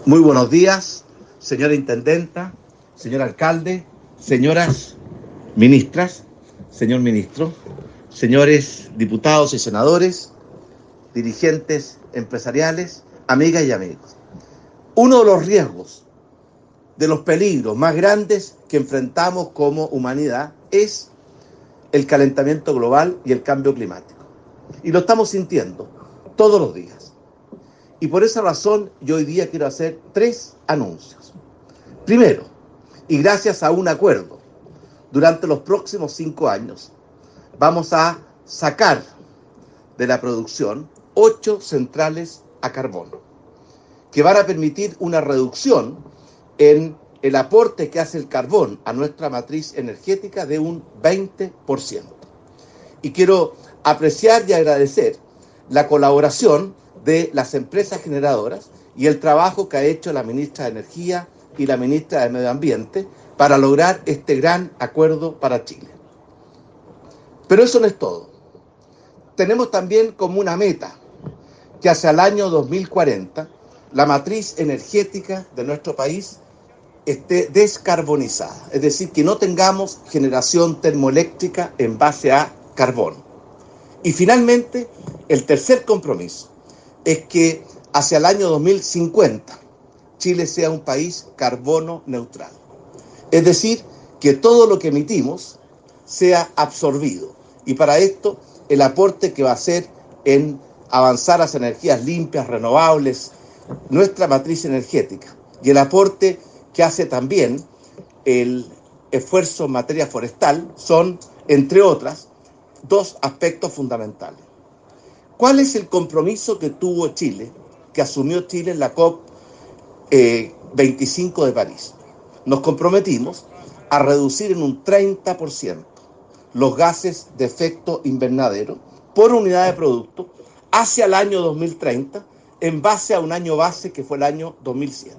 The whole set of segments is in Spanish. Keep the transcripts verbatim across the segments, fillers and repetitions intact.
Muy buenos días, señora intendenta, señor alcalde, señoras ministras, señor ministro, señores diputados y senadores, dirigentes empresariales, amigas y amigos. Uno de los riesgos, de los peligros más grandes que enfrentamos como humanidad es el calentamiento global y el cambio climático. Y lo estamos sintiendo todos los días. Y por esa razón yo hoy día quiero hacer tres anuncios. Primero, y gracias a un acuerdo, durante los próximos cinco años vamos a sacar de la producción ocho centrales a carbón, que van a permitir una reducción en el aporte que hace el carbón a nuestra matriz energética de un veinte por ciento. Y quiero apreciar y agradecer la colaboración de las empresas generadoras y el trabajo que ha hecho la ministra de Energía y la ministra de Medio Ambiente para lograr este gran acuerdo para Chile. Pero eso no es todo. Tenemos también como una meta que hacia el año dos mil cuarenta la matriz energética de nuestro país esté descarbonizada, es decir, que no tengamos generación termoeléctrica en base a carbón. Y finalmente, el tercer compromiso es que hacia el año dos mil cincuenta Chile sea un país carbono neutral. Es decir, que todo lo que emitimos sea absorbido. Y para esto, el aporte que va a hacer en avanzar hacia energías limpias, renovables, nuestra matriz energética, y el aporte que hace también el esfuerzo en materia forestal son, entre otras, dos aspectos fundamentales. ¿Cuál es el compromiso que tuvo Chile, que asumió Chile en la COP eh, veinticinco de París? Nos comprometimos a reducir en un treinta por ciento los gases de efecto invernadero por unidad de producto hacia el año dos mil treinta, en base a un año base que fue el año dos mil siete.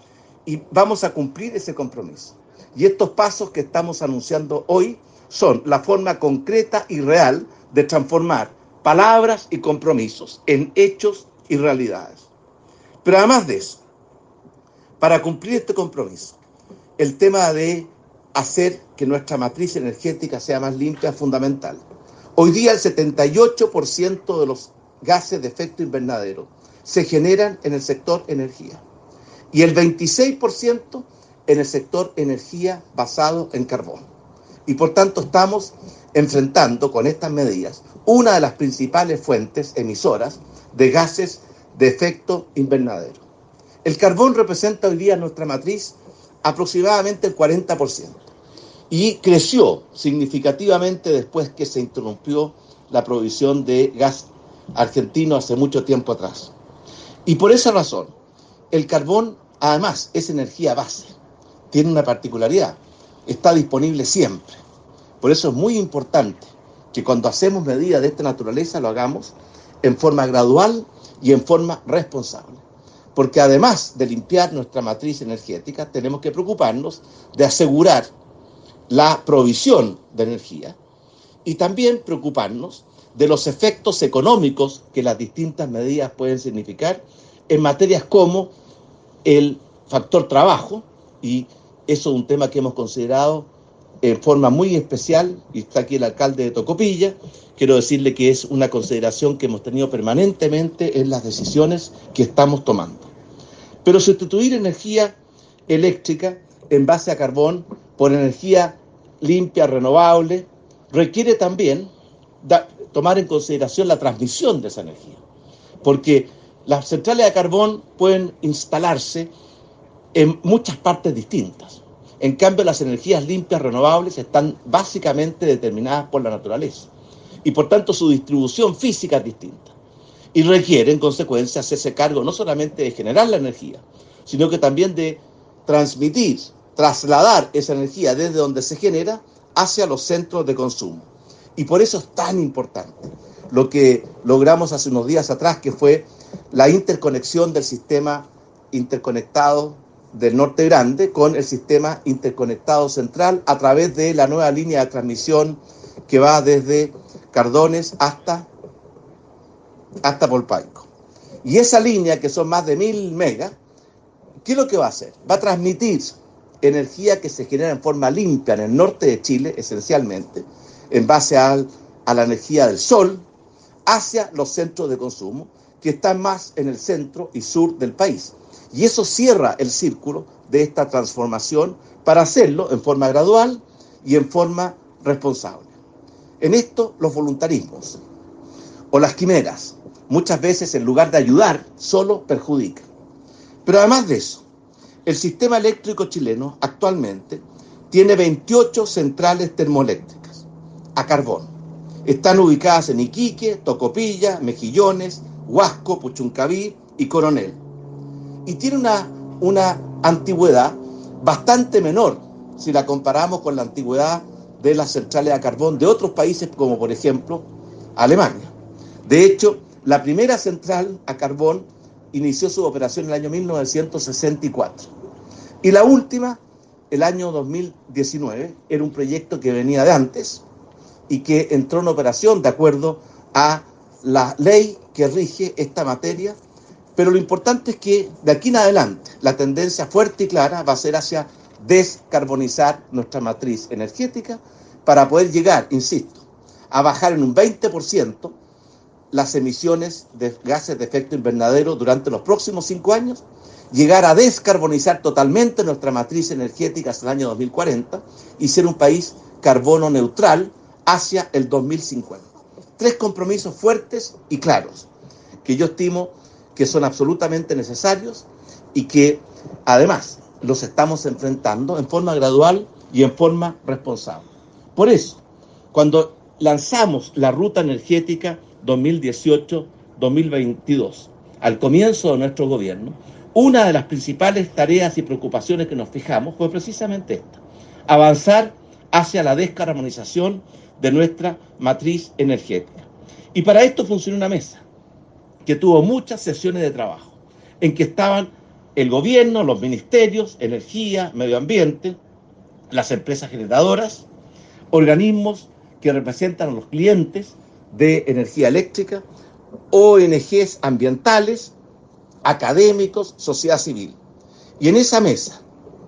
Y vamos a cumplir ese compromiso. Y estos pasos que estamos anunciando hoy son la forma concreta y real de transformar palabras y compromisos en hechos y realidades. Pero además de eso, para cumplir este compromiso, el tema de hacer que nuestra matriz energética sea más limpia es fundamental. Hoy día el setenta y ocho por ciento de los gases de efecto invernadero se generan en el sector energía y el veintiséis por ciento en el sector energía basado en carbón. Y por tanto estamos enfrentando con estas medidas una de las principales fuentes emisoras de gases de efecto invernadero. El carbón representa hoy día en nuestra matriz aproximadamente el cuarenta por ciento y creció significativamente después que se interrumpió la provisión de gas argentino hace mucho tiempo atrás. Y por esa razón, el carbón además es energía base, tiene una particularidad, está disponible siempre. Por eso es muy importante que cuando hacemos medidas de esta naturaleza lo hagamos en forma gradual y en forma responsable. Porque además de limpiar nuestra matriz energética, tenemos que preocuparnos de asegurar la provisión de energía y también preocuparnos de los efectos económicos que las distintas medidas pueden significar en materias como el factor trabajo, y eso es un tema que hemos considerado en forma muy especial, y está aquí el alcalde de Tocopilla. Quiero decirle que es una consideración que hemos tenido permanentemente en las decisiones que estamos tomando. Pero sustituir energía eléctrica en base a carbón por energía limpia, renovable, requiere también da, tomar en consideración la transmisión de esa energía, porque las centrales de carbón pueden instalarse en muchas partes distintas. En cambio, las energías limpias renovables están básicamente determinadas por la naturaleza y por tanto su distribución física es distinta y requiere en consecuencia hacerse cargo no solamente de generar la energía, sino que también de transmitir, trasladar esa energía desde donde se genera hacia los centros de consumo. Y por eso es tan importante lo que logramos hace unos días atrás, que fue la interconexión del sistema interconectado del Norte Grande con el sistema interconectado central a través de la nueva línea de transmisión que va desde Cardones hasta, hasta Polpaico. Y esa línea, que son más de mil megas, ¿Qué es lo que va a hacer? Va a transmitir energía que se genera en forma limpia en el norte de Chile, esencialmente, en base a, a la energía del sol, hacia los centros de consumo, que están más en el centro y sur del país. Y eso cierra el círculo de esta transformación para hacerlo en forma gradual y en forma responsable. En esto, los voluntarismos o las quimeras, muchas veces en lugar de ayudar, solo perjudican. Pero además de eso, el sistema eléctrico chileno actualmente tiene veintiocho centrales termoeléctricas a carbón. Están ubicadas en Iquique, Tocopilla, Mejillones, Huasco, Puchuncaví y Coronel. Y tiene una, una antigüedad bastante menor si la comparamos con la antigüedad de las centrales a carbón de otros países como por ejemplo Alemania. De hecho, la primera central a carbón inició su operación en el año mil novecientos sesenta y cuatro. Y la última, el año dos mil diecinueve, era un proyecto que venía de antes y que entró en operación de acuerdo a la ley que rige esta materia. Pero lo importante es que de aquí en adelante la tendencia fuerte y clara va a ser hacia descarbonizar nuestra matriz energética para poder llegar, insisto, a bajar en un veinte por ciento las emisiones de gases de efecto invernadero durante los próximos cinco años, llegar a descarbonizar totalmente nuestra matriz energética hasta el año dos mil cuarenta y ser un país carbono neutral hacia el dos mil cincuenta. Tres compromisos fuertes y claros que yo estimo que son absolutamente necesarios y que además los estamos enfrentando en forma gradual y en forma responsable. Por eso, cuando lanzamos la ruta energética dos mil dieciocho dos mil veintidós, al comienzo de nuestro gobierno, una de las principales tareas y preocupaciones que nos fijamos fue precisamente esta: avanzar hacia la descarbonización de nuestra matriz energética. Y para esto funcionó una mesa que tuvo muchas sesiones de trabajo, en que estaban el gobierno, los ministerios, energía, medio ambiente, las empresas generadoras, organismos que representan a los clientes de energía eléctrica, O N Ges ambientales, académicos, sociedad civil. Y en esa mesa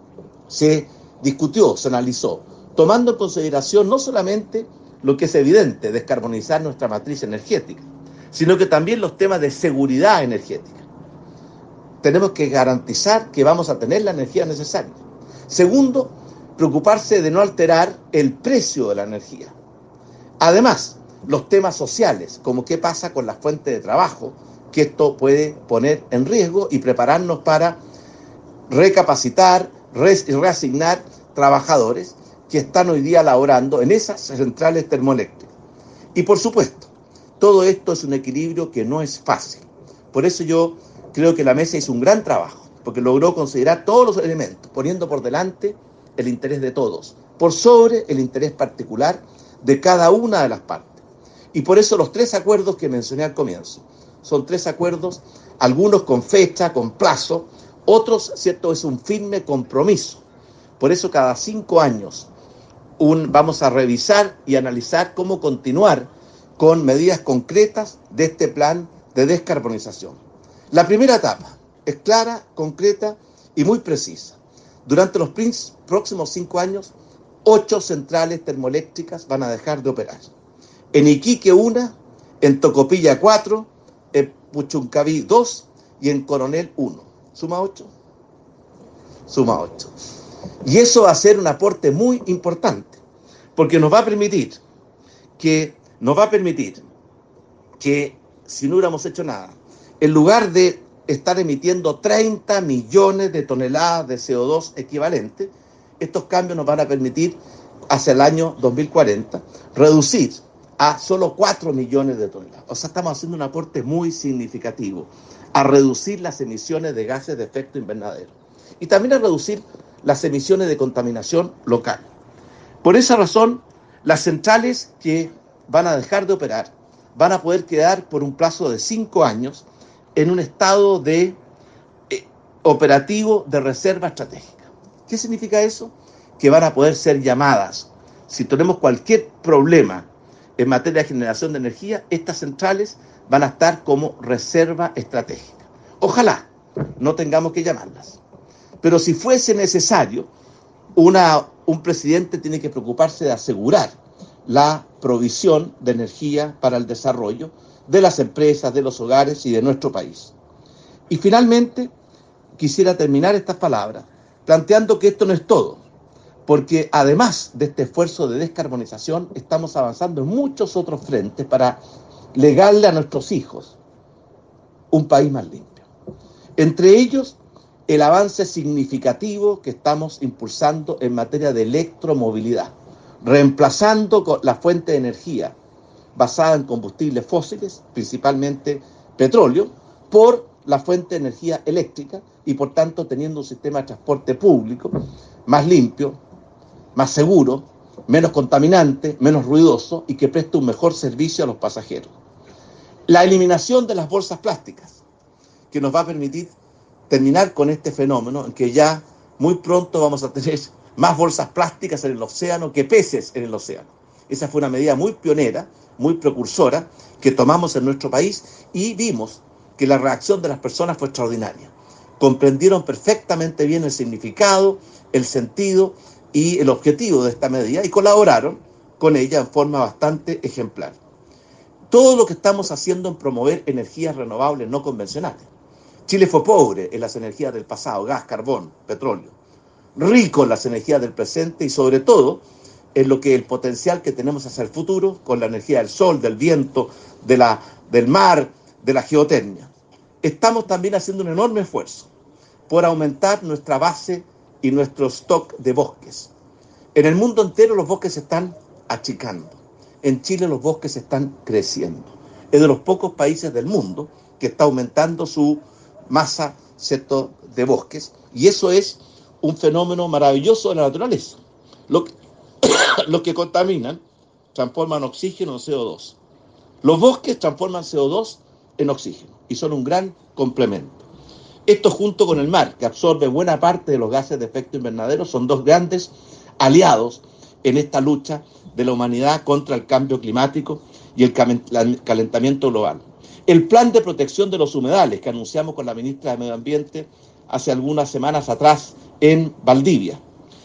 se discutió, se analizó, tomando en consideración no solamente lo que es evidente, descarbonizar nuestra matriz energética, sino que también los temas de seguridad energética. Tenemos que garantizar que vamos a tener la energía necesaria. Segundo, preocuparse de no alterar el precio de la energía. Además, los temas sociales, como qué pasa con las fuentes de trabajo, que esto puede poner en riesgo, y prepararnos para recapacitar, re- reasignar trabajadores que están hoy día laborando en esas centrales termoeléctricas. Y por supuesto, todo esto es un equilibrio que no es fácil. Por eso yo creo que la mesa hizo un gran trabajo, porque logró considerar todos los elementos, poniendo por delante el interés de todos, por sobre el interés particular de cada una de las partes. Y por eso los tres acuerdos que mencioné al comienzo son tres acuerdos, algunos con fecha, con plazo, otros, cierto, es un firme compromiso. Por eso cada cinco años un, vamos a revisar y analizar cómo continuar con medidas concretas de este plan de descarbonización. La primera etapa es clara, concreta y muy precisa. Durante los próximos cinco años, ocho centrales termoeléctricas van a dejar de operar. En Iquique una, en Tocopilla cuatro, en Puchuncaví dos y en Coronel uno. ¿Suma ocho? Suma ocho. Y eso va a ser un aporte muy importante, porque nos va a permitir que, nos va a permitir que si no hubiéramos hecho nada, en lugar de estar emitiendo treinta millones de toneladas de C O dos equivalente, estos cambios nos van a permitir, hacia el año dos mil cuarenta, reducir a solo cuatro millones de toneladas. O sea, estamos haciendo un aporte muy significativo a reducir las emisiones de gases de efecto invernadero y también a reducir las emisiones de contaminación local. Por esa razón, las centrales que van a dejar de operar van a poder quedar por un plazo de cinco años en un estado de eh, operativo de reserva estratégica. ¿Qué significa eso? Que van a poder ser llamadas. Si tenemos cualquier problema en materia de generación de energía, estas centrales van a estar como reserva estratégica. Ojalá no tengamos que llamarlas. Pero si fuese necesario, una, un presidente tiene que preocuparse de asegurar la provisión de energía para el desarrollo de las empresas, de los hogares y de nuestro país. Y finalmente, quisiera terminar estas palabras planteando que esto no es todo, porque además de este esfuerzo de descarbonización, estamos avanzando en muchos otros frentes para legarle a nuestros hijos un país más limpio. Entre ellos, el avance significativo que estamos impulsando en materia de electromovilidad, reemplazando la fuente de energía basada en combustibles fósiles, principalmente petróleo, por la fuente de energía eléctrica y por tanto teniendo un sistema de transporte público más limpio, más seguro, menos contaminante, menos ruidoso y que preste un mejor servicio a los pasajeros. La eliminación de las bolsas plásticas, que nos va a permitir terminar con este fenómeno en que ya muy pronto vamos a tener más bolsas plásticas en el océano que peces en el océano. Esa fue una medida muy pionera, muy precursora, que tomamos en nuestro país y vimos que la reacción de las personas fue extraordinaria. Comprendieron perfectamente bien el significado, el sentido y el objetivo de esta medida y colaboraron con ella en forma bastante ejemplar. Todo lo que estamos haciendo en promover energías renovables no convencionales. Chile fue pobre en las energías del pasado, gas, carbón, petróleo, rico en las energías del presente y sobre todo en lo que el potencial que tenemos hacia el futuro con la energía del sol, del viento, de la, del mar, de la geotermia. Estamos también haciendo un enorme esfuerzo por aumentar nuestra base y nuestro stock de bosques. En el mundo entero los bosques se están achicando. En Chile los bosques están creciendo. Es de los pocos países del mundo que está aumentando su masa, ¿cierto?, de bosques. Y eso es un fenómeno maravilloso de la naturaleza. Lo que, los que contaminan transforman oxígeno en C O dos. Los bosques transforman C O dos en oxígeno y son un gran complemento. Esto junto con el mar, que absorbe buena parte de los gases de efecto invernadero, son dos grandes aliados en esta lucha de la humanidad contra el cambio climático y el calentamiento global. El plan de protección de los humedales que anunciamos con la ministra de Medio Ambiente hace algunas semanas atrás en Valdivia.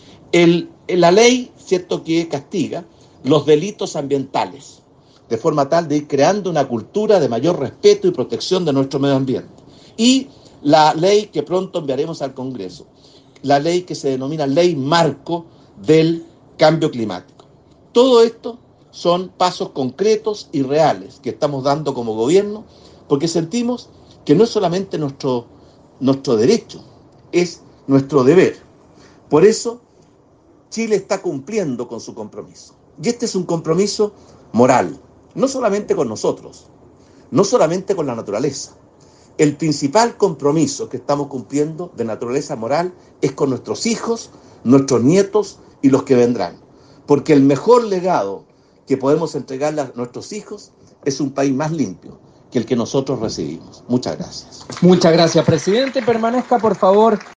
El, la ley, cierto, que castiga los delitos ambientales, de forma tal de ir creando una cultura de mayor respeto y protección de nuestro medio ambiente. Y la ley que pronto enviaremos al Congreso, la ley que se denomina Ley Marco del Cambio Climático. Todo esto son pasos concretos y reales que estamos dando como gobierno, porque sentimos que no es solamente nuestro, nuestro derecho, es nuestro deber. Por eso, Chile está cumpliendo con su compromiso. Y este es un compromiso moral, no solamente con nosotros, no solamente con la naturaleza. El principal compromiso que estamos cumpliendo de naturaleza moral es con nuestros hijos, nuestros nietos y los que vendrán. Porque el mejor legado que podemos entregarle a nuestros hijos es un país más limpio que el que nosotros recibimos. Muchas gracias. Muchas gracias, presidente. Permanezca, por favor.